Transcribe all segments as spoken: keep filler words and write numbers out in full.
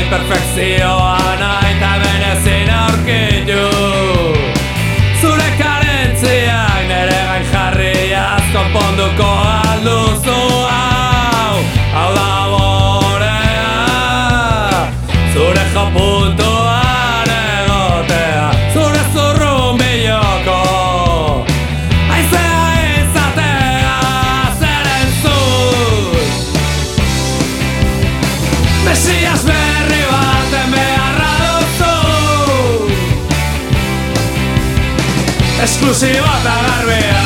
perfekzioa nahi eta hemen ezin aurkitu. Zure karentziak nere gain jarriaz konponduko alduzu hau. Hau da borea, zure jopuntuan egotea, zure zurrunbiloko haizea izatea zeren zuz. Mesias berri baten beharra duzu, esklusibo eta garbia,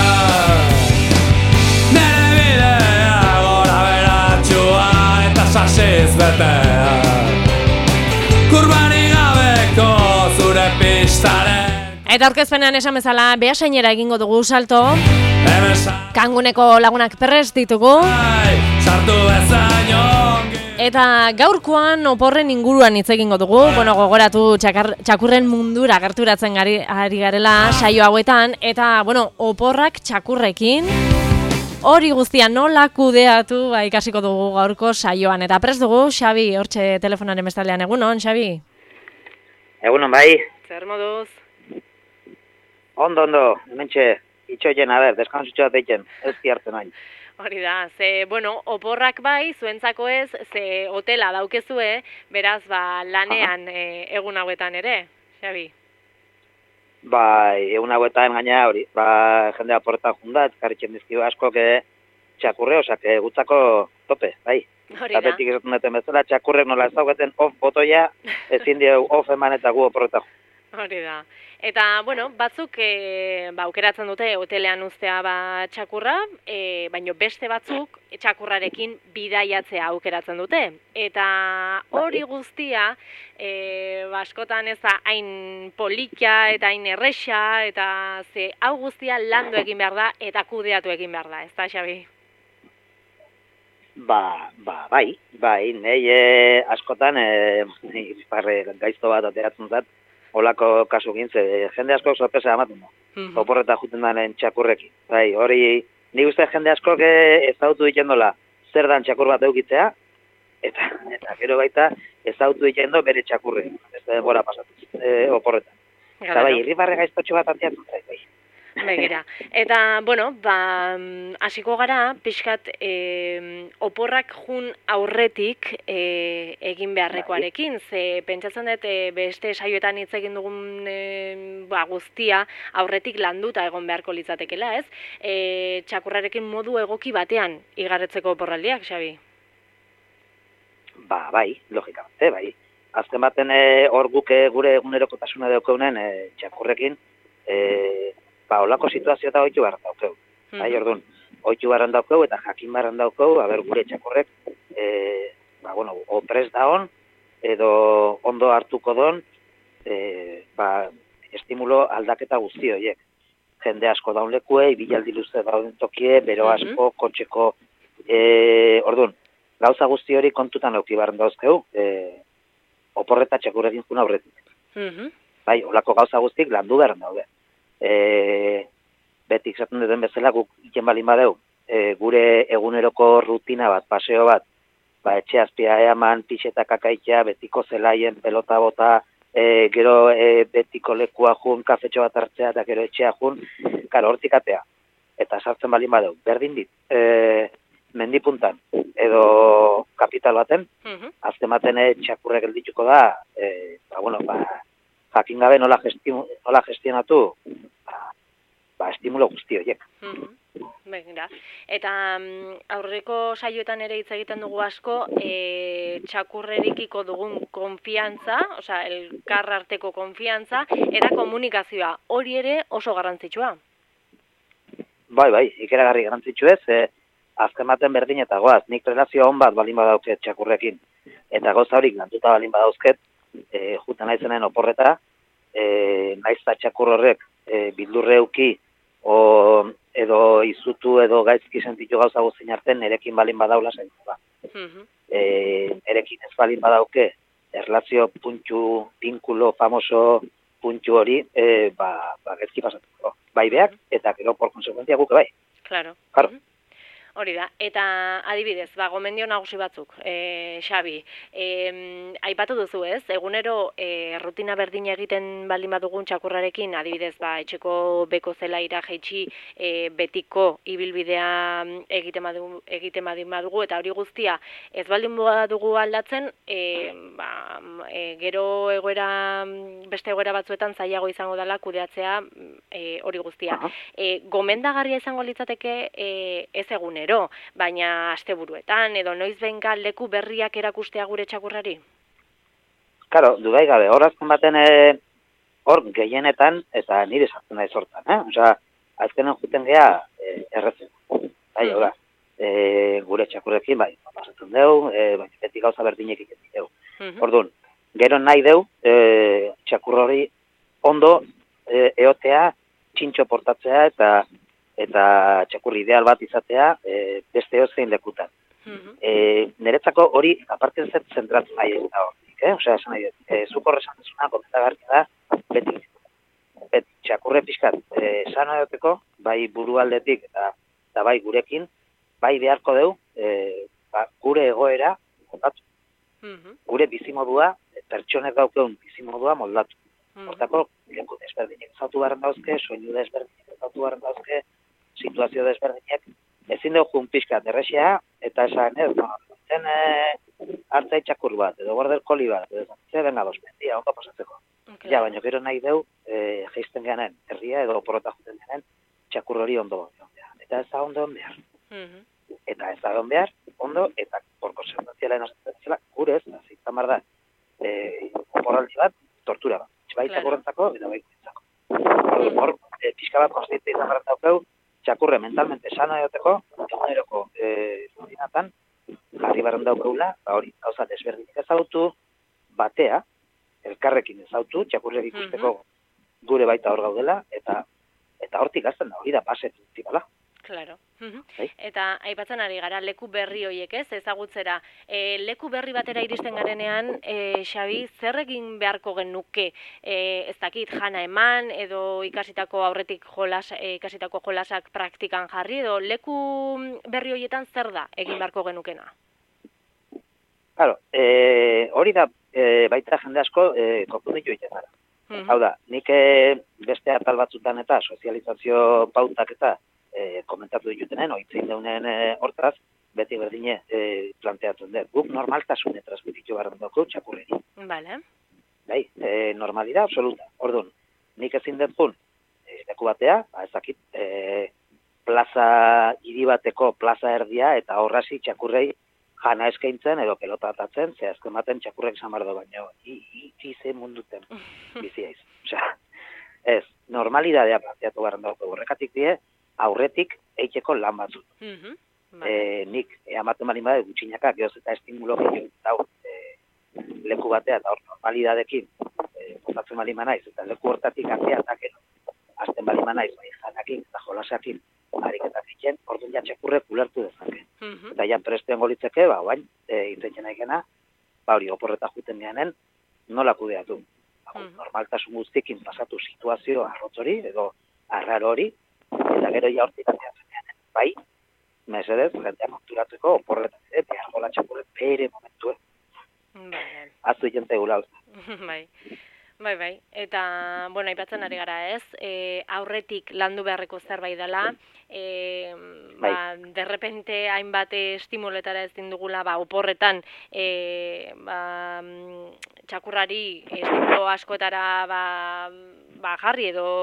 nere bidea gora beratxua eta sasiz betea, kurbarik gabeko zure pistaren. Eta aurkezpenean esan bezala, behasainera egingo dugu salto. Kanguneko lagunak prest ditugu. Sartu bezain ongi. Eta gaurkoan oporren inguruan hitz egingo dugu. Bueno, gogoratu txakar, txakurren mundura gerturatzen gari, ari garela saio hauetan. Eta, bueno, oporrak txakurrekin. Hori guztia nola kudeatu ba, ikasiko dugu gaurko saioan. Eta prest dugu, Xabi, hortxe telefonaren bestaldean. Egunon, Xabi? Egunon, bai. Zer moduz? Ondo, ondo, hementxe, itxoien, a ber, deskantzutxoa deitzen, ez hartzen hain. Hori da, ze, bueno, oporrak bai, zuentzako ez, ze hotela daukezue, beraz, ba, lanean e, egun hauetan ere, Xabi? Bai, egun hauetan gaina hori, ba, jendea porta junda, ezkarritzen dizkio askok txakurre, osak, gutzako tope, bai. Hori da. Tapetik esaten duten bezala, txakurrek nola ez dauketen off botoia, ezin dieu off eman eta gu oporreta. Hori da. Eta, bueno, batzuk e, ba, aukeratzen dute hotelean uztea ba, txakurra, e, baino beste batzuk txakurrarekin bidaiatzea aukeratzen dute. Eta hori guztia, e, ba, askotan ez da hain polikia eta hain erresa, eta ze hau guztia landu egin behar da eta kudeatu egin behar da, ez da, Xabi? Ba, ba, bai, bai, nahi e, askotan, e, parre gaizto bat ateratzen zat, holako kasu gintze, jende askok sorpresa ematen da, mm-hmm. Oporreta juten daren txakurrekin. Bai, hori, nik uste jende askok ezagutu dikendola zer dan txakur bat eukitzea, eta, eta gero baita ezagutu dikendo bere txakurrekin, ez da denbora pasatu, e, oporretan. Eta bai, irribarre gaiztotxo bat antiatzen zait, bai. Begira. Eta, bueno, ba, hasiko gara, pixkat e, oporrak jun aurretik e, egin beharrekoarekin, ze pentsatzen dut e, beste saioetan hitz egin dugun e, ba, guztia aurretik landuta egon beharko litzatekela, ez? E, txakurrarekin modu egoki batean igarretzeko oporraldiak, Xabi? Ba, bai, logikamente, bai. Azken baten hor e, guk gure egunerokotasuna daukeunen e, txakurrekin, e, ba, olako situazio eta oitu barran daukeu. Mm. Bai, orduan, oitu barran daukeu eta jakin barran daukeu, haber gure txakurrek, e, ba, bueno, o pres da hon, edo ondo hartuko don, e, ba, estimulo aldaketa guzti horiek. Jende asko daun lekue, ibilaldi luze dauden tokie, bero asko, mm-hmm. Kotxeko, e, orduan, gauza guzti hori kontutan auki barran dauzkeu, e, oporreta txakurrekin juna aurretik. Mm-hmm. Bai, olako gauza guztik landu barran daude. E, betik zaten duten bezala guk iken balin badeu, e, gure eguneroko rutina bat, paseo bat, ba, etxe azpia eaman, pixeta kakaitea, betiko zelaien, pelota bota, e, gero e, betiko lekua jun, kafetxo bat hartzea, eta gero etxea jun, karo, hortik atea. Eta sartzen balin badeu, berdin dit, e, mendipuntan, edo kapital baten, mm-hmm. azken baten e, txakurrek geldituko da, e, ba, bueno, ba, jakin gabe nola, gesti, nola gestionatu, ba, ba, estimulo guzti horiek. Mm-hmm. Begira. Eta um, aurreko saioetan ere hitz egiten dugu asko, e, txakurrerikiko dugun konfiantza, osea, elkar arteko konfiantza, eta komunikazioa, hori ere oso garrantzitsua. Bai, bai, ikeragarri garrantzitsu ez, e, azken baten berdin eta goaz, nik relazio hon bat balin badauket txakurrekin, eta gauza horik lantuta balin badauzket, e, juten naizenen oporreta, e, naizta txakur horrek e, bildurre euki, o, edo izutu edo gaizki sentitu gauza guztin arten, nerekin balin badaula zaitzu da. Mm-hmm. E, nerekin ez balin badauke, erlazio puntu, pinkulo, famoso puntu hori, e, ba, ba gaizki pasatuko. Bai beak, eta gero por konsecuentia guke bai. Claro. Claro. Mm-hmm. Hori da, eta adibidez, ba, gomendio nagusi batzuk, e, Xabi, e, aipatu duzu ez, egunero e, rutina berdin egiten baldin badugun txakurrarekin, adibidez, ba, etxeko beko zelaira jaitsi e, betiko ibilbidea egiten badugu, egiten baldin badugu, eta hori guztia ez baldin badugu aldatzen, e, ba, e, gero egoera, beste egoera batzuetan zailago izango dela kudeatzea e, hori guztia. E, gomendagarria izango litzateke e, ez egunero, baina asteburuetan edo noiz benka leku berriak erakustea gure txakurrari? Karo, dugai gabe, hor azken baten hor gehienetan, eta nire sartzen da hortan, eh? Osea, azkenen juten gea e, erretzen. Bai, hori, e, gure txakurrekin, bai, pasatzen dugu, e, bai, beti gauza berdinek iketik dugu. Orduan, gero nahi dugu, e, txakur hori ondo e, eotea, txintxo portatzea eta eta txakur ideal bat izatea e, beste edozein lekutan. Mm-hmm. E, niretzako hori, aparte zet, zentratzen nahi da hortik, eh? Osea, esan nahi, e, zukor esan dezuna, komentagarria da, beti, beti txakurre pixkat, e, sano edoteko, bai burualdetik eta, eta bai gurekin, bai beharko deu, e, ba, gure egoera moldatu. Mm-hmm. Gure bizimodua, pertsonek daukeun bizimodua moldatu. Mm-hmm. Hortako, leku desberdinek ezautu behar dauzke, soinu desberdinek ezautu behar dauzke, situazio desberdinak, ezin dugu jun pixkat errexea, eta esan ez, no, zen e, hartzai txakur bat, edo border collie bat, edo zen benga dos mendia, ondo pasatzeko. Okay. Ja, baina gero nahi dugu, e, geizten genen, herria edo porrota juten genen, txakur hori ondo behar. Eta ez da ondo behar. Mm-hmm. Eta ez da ondo behar, ondo, eta porko sententziala enozatzen gure ez, zitzen bar da, e, oporraldi bat, tortura bat. Bai txakurrentzako, eta bai guretzako. Hor, e, pixka bat konstiente izan behar daukeu, txakurre mentalmente sano egoteko, eguneroko e, rutinatan, jarri barren daukeula, ba hori, gauza desberdinik ezautu, batea, elkarrekin ezautu, txakurrek ikusteko gure baita hor gaudela, eta eta hortik azten da, hori da base principala. Claro. Uh-huh. Eta aipatzen ari gara leku berri hoiek, ez, ezagutzera. E, leku berri batera iristen garenean, e, Xabi, zer egin beharko genuke? E, ez dakit jana eman edo ikasitako aurretik jolas, e, ikasitako jolasak praktikan jarri edo leku berri hoietan zer da egin beharko genukena? Claro, e, hori da e, baita jende asko e, konfunditu egiten gara. Uh-huh. Hau da, nik e, beste atal batzutan eta sozializazio pautak eta E, komentatu ditutenen, oitzein daunen e, hortaz, beti berdine e, planteatzen dut. Guk normaltasune transmititu barren dugu txakurreri. Vale. Bai, e, normalidad absoluta. Orduan, nik ezin dut jun, e, leku batea, ba, ezakit, e, plaza hiri bateko plaza erdia, eta horrasi txakurrei jana eskaintzen, edo pelota atatzen, ze azken baten txakurrek zamardo baino, ize munduten biziaiz. Osea, ez, normalidadea planteatu barren dugu. Horrekatik die, aurretik eiteko lan batzut. Mm-hmm. E, nik, e, amaten balin bade, gutxinaka, gehoz eta estimulo gehiago dau, e, leku batea, eta hor normalidadekin, e, kontatzen balin banaiz, eta leku hortatik atea eta gero, azten balin banaiz, bai, janakin eta jolasakin, ariketak egiten, orduan ja txakurrek ulertu dezake. Mm-hmm. Eta ja presten golitzeke, ba, bain, e, intentxen aikena, ba, hori, oporreta juten gehanen, nola kudeatu. Ba, mm-hmm. Normaltasun guztikin pasatu situazio arrotzori, edo arraro hori, eta gero ja hortik ateatzen gehanen. Bai, mesedez, jentea konturatzeko, oporretan ere, behar gola txakurret bere momentuen. Bai. Aztu jente gula. Bai. Bai, bai. Eta, bueno, aipatzen ari gara ez, e, aurretik landu beharreko zerbait dela, e, ba, bai. Derrepente hainbat estimuletara ez dindugula, ba, oporretan, e, ba, txakurrari estimulo askoetara, ba, ba, jarri edo,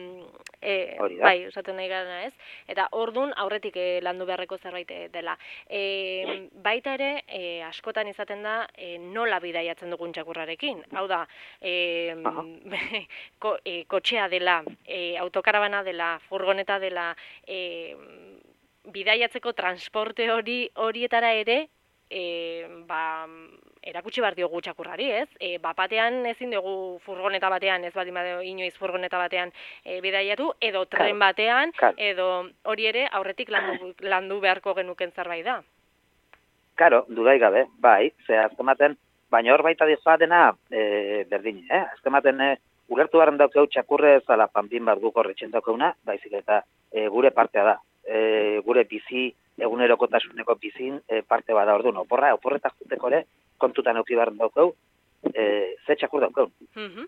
e, bai, osatzen nahi gara ez, eta ordun aurretik e, landu beharreko zerbait dela. E, baita ere, e, askotan izaten da, e, nola bidaiatzen dugun txakurrarekin. Hau da, e, ko, e, kotxea dela, e, autokarabana dela, furgoneta dela, e, bidaiatzeko transporte hori horietara ere, e, ba, erakutsi behar diogu txakurrari, ez? E, bapatean ezin dugu furgoneta batean, ez badi badeo inoiz furgoneta batean e, bidaiatu, edo tren batean, edo hori ere aurretik landu, landu beharko genuken zerbait da. Karo, dudai gabe, bai, ze azkematen, baina hor baita dizoa dena e, berdin, eh? Azkematen e, ulertu garen daukeu txakurre zala panpin bat guk horretxen daukeuna, baizik eta e, gure partea da. e, gure bizi, egunerokotasuneko bizin e, parte bada orduan. Oporra, oporretak juteko ere, kontutan euki behar daukau, e, ze txakur daukau. Mhm.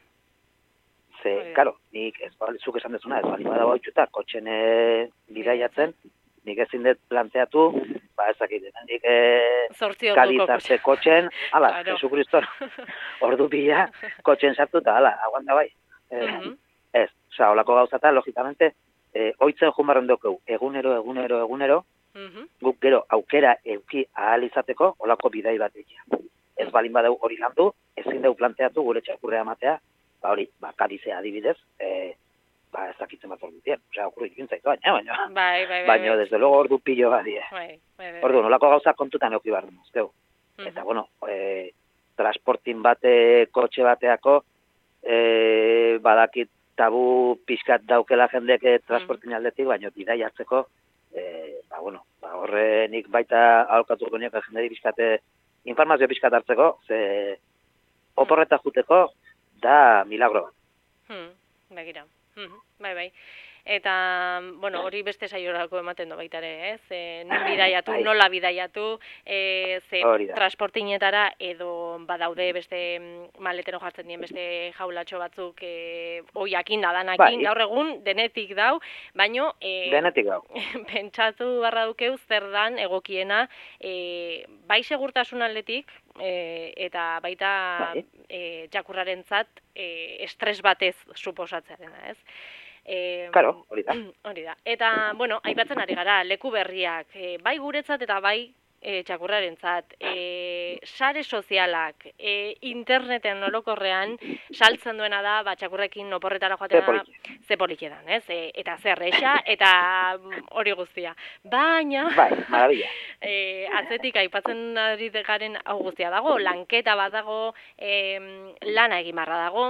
Ze, karo, nik ez balizuk esan dezuna, ez bali badago hautsuta, kotxen e, bidaiatzen, nik ezin dut planteatu, ba ezakit, nik e, kadizarte kotxen, ala, claro. Jesu Kriston, ordu pila, kotxen sartu eta, ala, aguanta bai. E, mm-hmm. Ez, oza, olako gauzata, logikamente, e, oitzen jumarren dokeu, egunero, egunero, egunero, mm-hmm. guk gero aukera euki ahal izateko, olako bidai bat egia. Ez balin badeu hori landu, ezin deu planteatu gure txakurrea matea, ba hori, ba, kadizea adibidez, e, ba, ez dakitzen bat ordutien. Osea, okurri ikintzaitu baina, baina, bai, bai, bai, baina, bai. Desde luego ordu pilo badie. Bai, bai, bai. Ordu, nolako gauza kontutan euki behar dut, zeu. Mm-hmm. Eta, bueno, e, transportin bate, kotxe bateako, e, badakit tabu pixkat daukela jendeke transportin mm-hmm. aldetik, baina bidai hartzeko, e, ba, bueno, ba, horre nik baita aholkatuko niok jenderi pixkate, informazio pixkat hartzeko, ze oporreta juteko, da milagro bat. Hmm, begira. Hmm, bai, bai. Eta, bueno, hori beste saiorako ematen do baita ere, ez? E, non bidaiatu, bai. Nola bidaiatu, e, ze transportinetara edo badaude beste maletero jartzen dien beste jaulatxo batzuk e, oiakin da danakin, bai. Gaur egun denetik dau, baino e, denetik dau. Pentsatu barra dukeu zer dan egokiena, e, bai segurtasun aldetik, e, eta baita bai. E, txakurrarentzat e, estres batez suposatzearena, ez? Eh, claro, hori da. Hori da. Eta, bueno, aipatzen ari gara, leku berriak, e, bai guretzat eta bai e, txakurrarentzat, e, sare sozialak, e, interneten orokorrean saltzen duena da, ba, txakurrekin oporretara joatena ze politxe dan, ez? E, eta zerreixa, eta hori guztia. Baina, bai, marabila. E, atzetik aipatzen ari garen hau guztia dago, lanketa bat dago, e, lana egin barra dago,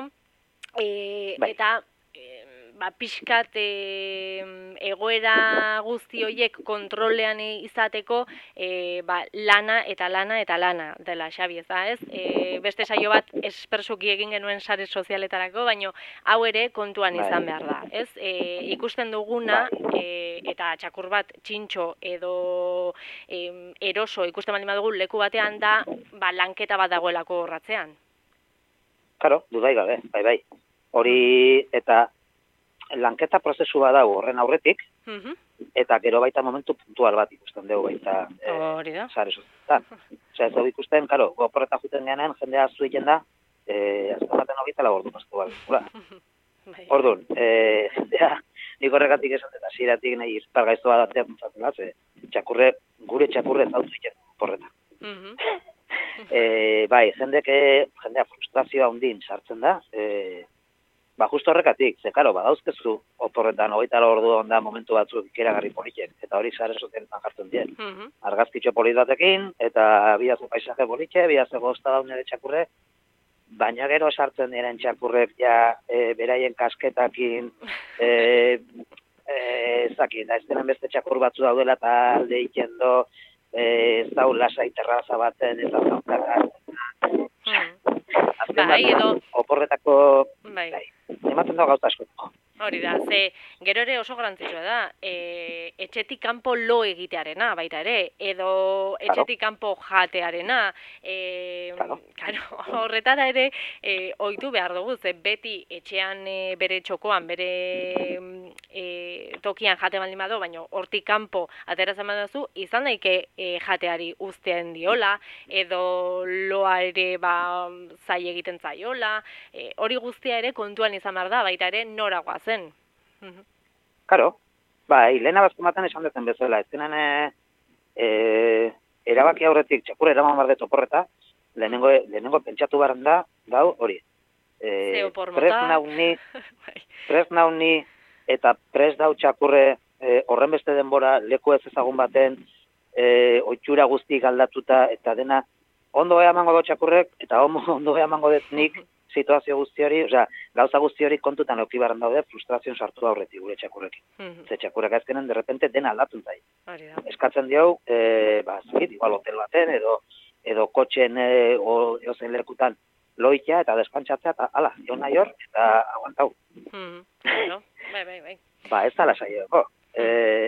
e, bai. Eta ba, pixkat e, egoera guzti horiek kontrolean izateko e, ba, lana eta lana eta lana dela, Xabi, ez da, ez? E, beste saio bat espersuki egin genuen sare sozialetarako, baina hau ere kontuan izan behar da, ez? E, ikusten duguna e, eta txakur bat txintxo edo e, eroso ikusten baldin badugu leku batean da ba, lanketa bat dagoelako horratzean. Karo, dudai gabe, bai, bai. Hori eta lanketa prozesu bat dago horren aurretik, mm-hmm. eta gero baita momentu puntual bat ikusten dugu baita hori da. Sare sozialetan. Osea, ez dugu ikusten, karo, goporreta juten genean, jendea zu egiten da, e, azken baten hogeita labordu maztu bat. Orduan, e, jendea, nik horregatik esan eta ziratik nahi izpargaizto bat atean mutzatzen da, ze txakurre, gure txakurre zautu egiten, porreta. Mm-hmm. e, bai, jendeke, jendea frustrazioa hundin sartzen da, e, ba, justo horrekatik, ze, karo, badauzkezu oporretan, hogeita ordu onda momentu batzuk ikeragarri politek, eta hori sare sozialetan jartzen dien. Mm-hmm. Argazkitxo polit batekin, eta bihazu paisaje politxe, bihazu gozta daunere txakurre, baina gero sartzen diren txakurrek, ja, e, beraien kasketakin, e, e, ezakit, da, ez denen beste txakur batzu daudela, eta alde ikendo, e, zau lasai terraza baten, eta zaukaka. Mm. Azken bai, edo oporretako, bai, bai ematen da gauza asko. Hori da, ze gero ere oso garrantzitsua da, e, etxetik kanpo lo egitearena baita ere, edo etxetik kanpo jatearena, e, claro. Claro, horretara ere e, ohitu behar dugu, ze beti etxean e, bere txokoan, bere e, tokian jate baldin badu, baina hortik kanpo ateratzen baduzu, izan daike e, jateari uzten diola, edo loa ere ba, zai egiten zaiola, e, hori guztia ere kontuan izan behar da, baita ere noragoa zen. Karo, bai, lehena bazkomaten esan dezen bezala, ez denen e, e, erabaki aurretik txakur eraman barde toporreta, lehenengo, lehenengo pentsatu baren da, dau, hori. E, prez nauni, prez nauni, eta prez dau txakurre e, horren beste denbora leku ez ezagun baten, e, oitxura guztik aldatuta, eta dena, ondo ea mango do txakurrek, eta ondo ea mango dut nik, situazio guzti hori, osea, gauza guzti hori kontutan euki barren daude frustrazion sartu aurretik gure txakurrekin. Mm-hmm. Ze txakurrek azkenen, derrepente, dena aldatun zai. Eskatzen diau, e, ba, zikit, igual hotel baten, edo, edo kotxen, e, o, eozen lekutan loitea, eta despantxatzea, eta ala, jo nahi hor, eta aguantau. Mm-hmm. Bueno, bai, bai, bai. Ba, ez da lasai edo. E,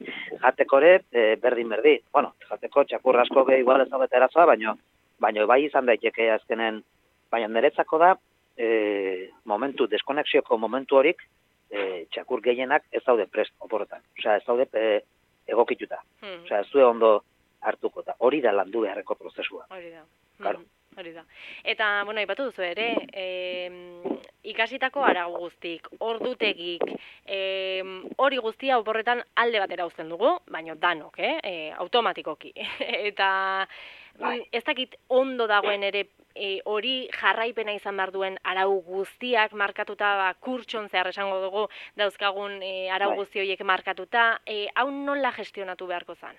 Jatekore e, berdin-berdin. Bueno, jateko txakur asko ge igual ez dagoeta erazoa, baino, baino bai izan daiteke azkenen, baina niretzako da, e, momentu, deskonexioko momentu horik, e, txakur gehienak ez daude prest oporretan. Osea, ez daude e, egokituta. Hmm. Osea, ez du ondo hartuko da. Hori da landu beharreko prozesua. Hori da. Claro. Hmm. Hori da. Eta, bueno, aipatu duzu ere, e, ikasitako arau guztik, ordutegik, e, hori guztia oporretan alde batera uzten dugu, baina danok, eh? E, automatikoki. Eta Bai. ez dakit ondo dagoen ere e, hori jarraipena izan behar duen arau guztiak markatuta, ba, kurtson zehar esango dugu, dauzkagun e, arau Bai. guzti horiek markatuta, e, hau nola gestionatu beharko zan?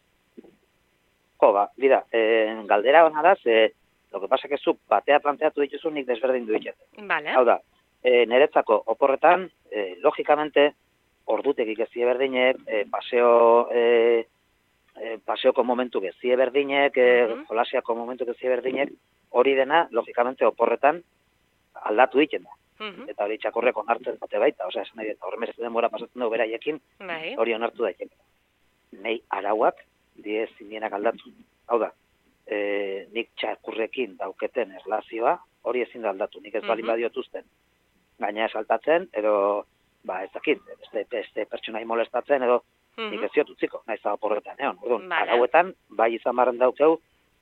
Jo, ba, bida, e, galdera hona da, ze, lo que pasa que zu batea planteatu dituzu nik desberdin du ditut. Vale. Hau da, e, niretzako oporretan, e, logikamente, ordutegik ezie berdinek, e, paseo, e, e, paseoko momentu gezie berdinek, e, Mhm. jolasiako momentu gezie berdinek, hori dena, logikamente, oporretan aldatu egiten da. Mhm. Eta hori txakurrek onartzen dute baita, osea, esan nahi dut, horremez denbora pasatzen dugu beraiekin, Bai. hori onartu daiteke. Nei arauak, die zinienak aldatu. Hau da, e, nik txakurrekin dauketen erlazioa, hori ezin da aldatu, nik ez bali Mhm. badiotuzten. Gaina saltatzen, edo, ba, ez dakit, beste, beste pertsonai molestatzen, edo nik Mhm. ez diot utziko, naiz da oporretan, egon. Orduan, Vale. arauetan, bai izan barren daukeu,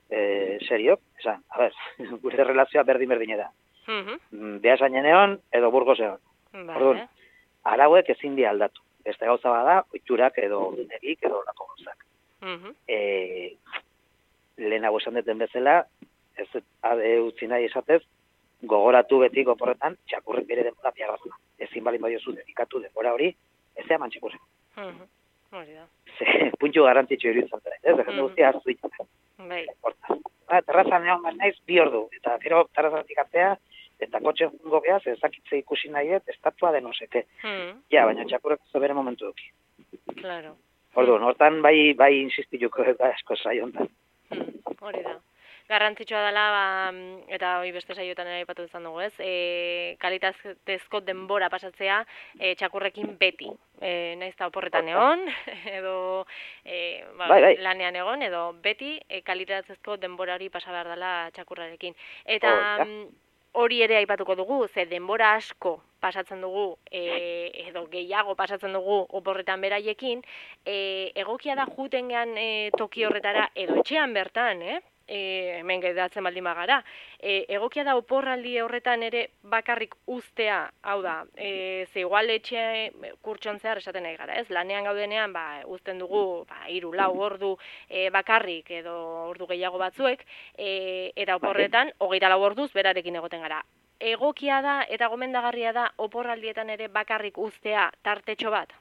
e, seriok, esan, a ber, gure relazioa berdin-berdine da. Mhm. Behasainen egon, edo Burgos egon. Vale. Orduan, arauek ezin di aldatu. Beste gauza bada, oiturak edo ordunegik edo lako gauzak. Mhm. E, lehenago esan deten bezala, ez abe utzi nahi esatez, gogoratu beti oporretan, txakurrek bere denbora piagazuna. Ezin balin badiozu dedikatu denbora hori, ez eman txakurrek. Mhm. Hori da. Ze, puntu garrantzitsu iruditzen zara, ez? Jende Mhm. guztia hartu ditzen. Bai. Hortaz. Ba, terrazan egon bat naiz, bi ordu, eta gero terrazatik atzea, eta kotxe jungo behaz, ezakitze ikusi nahiet, estatua de no seke. Mhm. Ja, baina txakurrek zo bere momentu duki. Claro. Orduan, hortan bai, bai insistiluko da asko saio hontan. Mhm. Hori da. Garrantzitsua dela, ba, eta hori beste saioetan ere aipatu izan dugu, ez? E, kalitatezko denbora pasatzea e, txakurrekin beti. E, naiz eta oporretan egon, edo e, ba, Bai, bai. lanean egon, edo beti e, kalitatezko denbora hori pasa behar dela txakurrarekin. Eta Hori da. mm, hori ere aipatuko dugu, ze denbora asko pasatzen dugu, e, edo gehiago pasatzen dugu oporretan beraiekin, e, egokia da jutengean e, toki horretara, edo etxean bertan, eh? E, hemen gedatzen baldin bagara. E, egokia da oporraldi horretan ere bakarrik uztea, hau da, e, ze igual etxe kurtson zehar esaten nahi gara, ez? Lanean gaudenean, ba, uzten dugu, ba, hiru, lau ordu e, bakarrik edo ordu gehiago batzuek, e, eta oporretan, hogeita lau orduz berarekin egoten gara. Egokia da eta gomendagarria da oporraldietan ere bakarrik uztea tartetxo bat?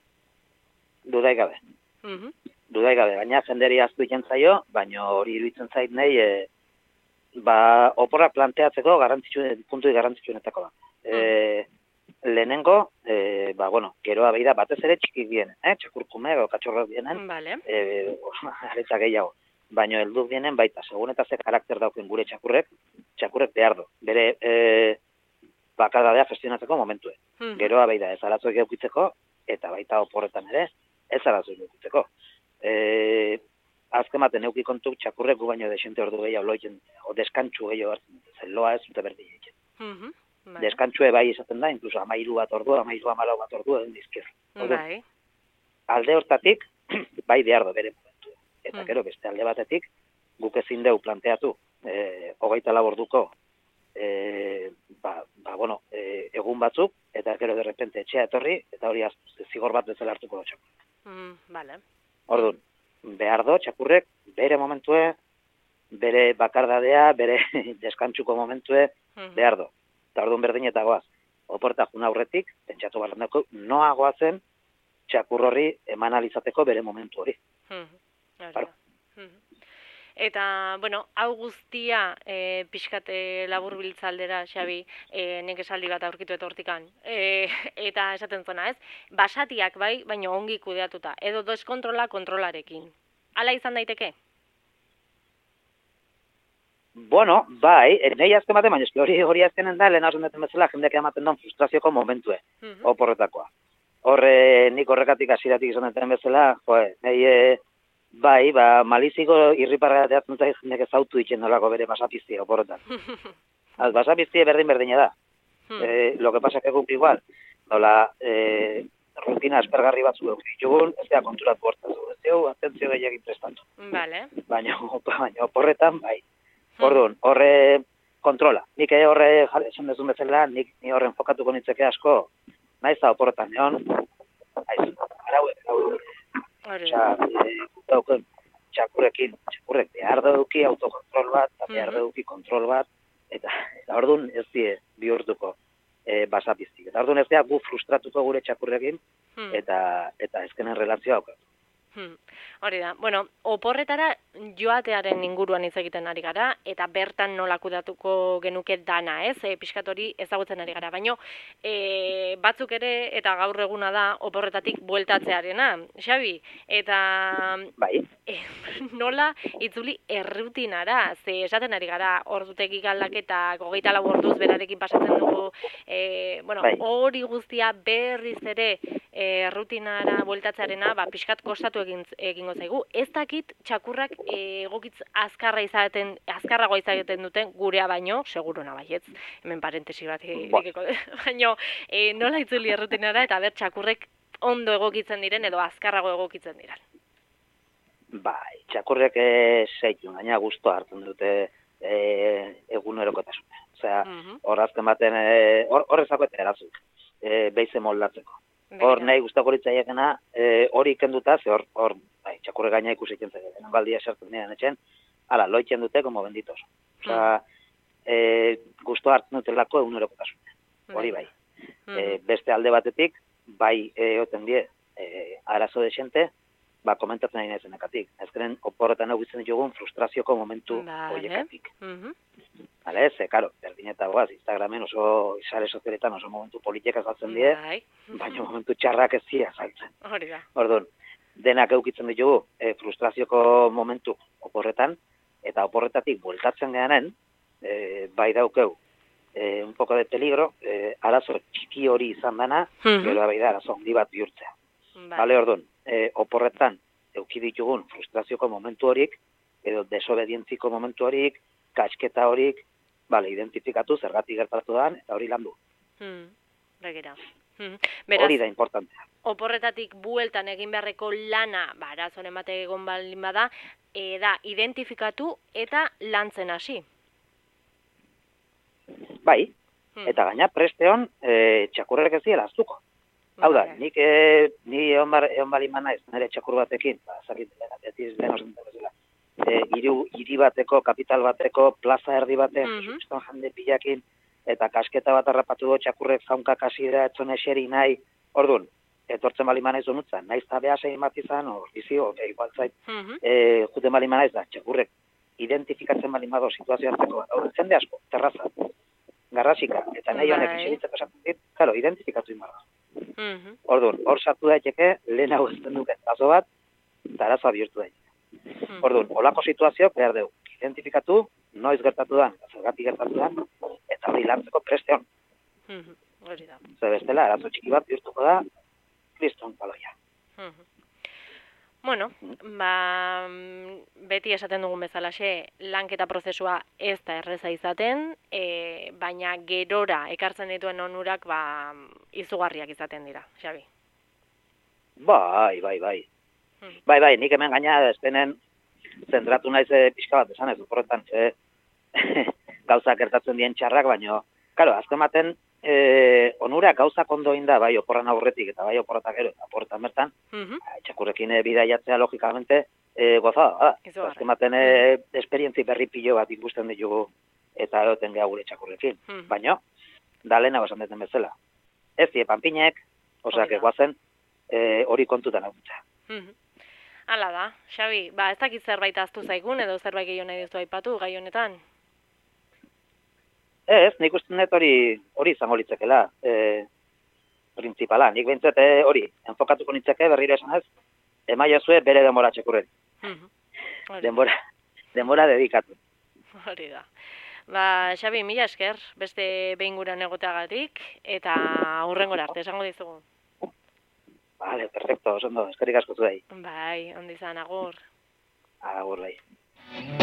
Dudai gabe. Mhm. Dudai gabe, baina jenderi aztu iken zaio, baina hori iruditzen zait nahi, e, ba, oporra planteatzeko garrantzitsu, puntu garrantzitsuenetako da. E, lehenengo, e, ba, bueno, geroa behi da, batez ere txikik dienen, eh? Txakurkume, edo katxorrak dienen, Vale. e, aretza gehiago. Baina helduk dienen baita, segun eta ze karakter dauken gure txakurrek, txakurrek behar du. Bere e, bakardadea gestionatzeko momentue. Mhm. Geroa behi da, ez arazoik eukitzeko, eta baita oporretan ere, ez arazoik eukitzeko. E, azken baten euki kontu txakurrek gu baino desente ordu gehiago loitzen, o deskantxu gehiago hartzen dute, zen loa ez dute berdin egiten. Mhm. Vale. Deskantxue bai izaten da, inkluso amairu bat ordu, amairu amalau bat ordu egin dizkir. Bai. Alde hortatik, bai behar du bere momentu. Eta Mm. gero beste alde batetik, guk ezin deu planteatu, e, hogeita lau orduko, e, ba, ba, bueno, e, egun batzuk, eta gero de repente etxea etorri, eta hori az, zigor bat bezala hartuko da txakur. Mm, vale. Orduan, behar do, txakurrek, bere momentue, bere bakardadea, bere deskantxuko momentue, Mhm. behar do. Eta orduan berdin eta goaz, oporta juna aurretik, pentsatu barrandako, noa goazen txakur horri eman alizateko bere momentu hori. Mhm. Hori Claro. da. Mhm. Eta, bueno, hau guztia e, pixkat e, labur biltzaldera, Xabi, e, nek esaldi bat aurkitu eta hortikan. E, eta esaten zona, ez? Basatiak bai, baina ongi kudeatuta. Edo deskontrola kontrolarekin. Hala izan daiteke? Bueno, bai, e, nahi azken baten, baina eski hori hori azkenen da, lehen hausen duten bezala, jendeak ematen duen frustrazioko momentue, Mhm. oporretakoa. horre nik horrekatik hasieratik izan duten bezala, jo, nahi, e, bai, ba, maliziko irriparra teatzen zaiz, nek ezautu ditzen nolako bere basapiztia oporretan. Az, basapiztia berdin-berdina da. Eh, lo que pasa que guk igual, nola, eh, rutina espergarri batzu dut ditugun, ez da konturatu hortaz, ez dugu, atentzio gehiagin prestatu. Vale. Baina, baina oporretan, bai. Orduan, horre kontrola. Nik horre, esan dezun bezala, nik ni horren fokatuko nitzeke asko, naiz da oporretan, neon, naiz, arauek, arauek. Osa, e, txakurrekin, txakurrek behar duki autokontrol bat, eta behar duki kontrol bat, eta, eta orduan ez die bihurtuko e, basapiztik. Eta orduan ez dira gu frustratuko gure txakurrekin, eta, eta ezkenen relazioa aukatu. Hmm. Hori da, bueno, oporretara joatearen inguruan hitz egiten ari gara, eta bertan nola kudatuko genuke dana, ez? E, pixkat hori ezagutzen ari gara, baino e, batzuk ere, eta gaur eguna da, oporretatik bueltatzearena, Xabi, eta bai. E, nola itzuli errutinara, ze esaten ari gara, ordutegik aldaketak, hogeita lau orduz berarekin pasatzen dugu, e, bueno, bai. hori guztia berriz ere e, rutinara bueltatzearena, ba, pixkat kostatu egin, egingo zaigu. Ez dakit txakurrak egokitz azkarra izaten, azkarragoa izaten duten gurea baino, seguruna baietz, hemen parentesi bat egiteko, baino e, nola itzuli errutinara eta ber txakurrek ondo egokitzen diren edo azkarrago egokitzen diren. Bai, txakurrek e, zeitu, gaina guztua hartzen dute e, egunerokotasuna. Osea, hor azken baten, horrezako eta erazuk, e, beize moldatzeko. Hor nahi guztako litzaiekena hori ikenduta, ze hor, hor bai, txakurre gaina ikusi ikentzen dut, galdia esertzen diren etxen, ala, loitzen dute, como benditos. Osa, e, guztua hartzen dutelako egunerokotasuna. Hori bai. E, beste alde batetik, bai egoten die, e, arazo de xente, ba, komentatzen nahi nahizenekatik. Ezkeren, oporretan egitzen ditugun frustrazioko momentu horiekatik. Bale, ze, karo, berdineta goaz, Instagramen oso, sare sozialetan oso momentu politikak azaltzen die, baina momentu txarrak ez zia azaltzen. Hori da. Orduan, denak eukitzen ditugu e, frustrazioko momentu oporretan, eta oporretatik bueltatzen gehanen, e, bai daukeu, e, un poco de peligro, e, arazo txiki hori izan dana, gero bai da, arazo handi bat bihurtzea. Bale, orduan, e, oporretan euki ditugun frustrazioko momentu horik, edo desobedientziko momentu horik, kasketa horik, bale, identifikatu zergatik gertatu dan, eta hori landu. Hmm, begira. Hmm. Beraz, hori da importantea. Oporretatik bueltan egin beharreko lana, ba, arazoen emate egon baldin bada, e, da, identifikatu eta lantzen hasi. Bai, hmm. eta gaina presteon e, txakurrek ez diela aztuko. Hau da, nik e, ni egon bali mana ez, nire txakur batekin, ba, zakit, ez lehen osen bezala, e, hiri bateko, kapital bateko, plaza erdi baten, mm -hmm. jende pilakin, eta kasketa bat harrapatu do txakurrek zaunka kasira, etzon eseri nahi, orduan, etortzen bali mana ez donutzen, nahiz tabea zein bat izan, hor, bizi, hor, igual zait, mm -hmm. e, juten bali mana ez da, txakurrek identifikatzen bali mado situazio hartzeko bat, hor, zende asko, terraza, garrasika, eta nahi honek izenitzeko esaten dit, claro, identifikatu inbarra. Mm -hmm. Orduan, hor sartu daiteke, lehen hau ezten duken tazo bat, eta arazoa bihurtu daiteke. Mm -hmm. Orduan, olako situazioak behar dugu, identifikatu, noiz gertatu da, zergatik gertatu da, eta hori lantzeko presteon. Mm -hmm. Hori da. Zer bestela, arazo txiki bat bihurtuko da, kriston paloia. Mm -hmm. Bueno, ba, beti esaten dugun bezalaxe, lanketa prozesua ez da erreza izaten, e, baina gerora ekartzen dituen onurak ba, izugarriak izaten dira, Xabi. Bai, bai, bai. Hmm. Bai, bai, nik hemen gaina ezpenen zentratu naiz pixka bat esan ez, horretan, ze gauzak gertatzen dien txarrak, baina, karo, azken baten, E, onura gauzak ondo inda, bai oporran aurretik eta bai oporretak gero eta oporretan bertan, mm-hmm. txakurrekin e, bidaiatzea logikamente e, gozada, da. Azken baten e, esperientzi berri pilo bat ikusten ditugu eta egoten geha gure txakurrekin. Mm-hmm. Baina, da lehenago esan deten bezala. Ez die panpinek, osak eguazen, hori e, kontutan hau dutza. Mm-hmm. Hala da, Xabi, ba ez dakit zerbait aztu zaigun edo zerbait gehiago nahi duzu aipatu gai honetan? Ez, nik uste net hori hori izango litzekela, e, printzipala. Nik behintzat hori, enfokatuko nitzeke berriro esan ez, emaia zue bere denbora txekurren. Mm-hmm. denbora, denbora dedikatu. Hori da. Ba, Xabi, mila esker, beste behin guran egoteagatik, eta hurrengora arte, esango dizugu. Vale, perfecto, oso ondo, eskerrik asko zuei. Bai, ondo izan, agur. Agur bai.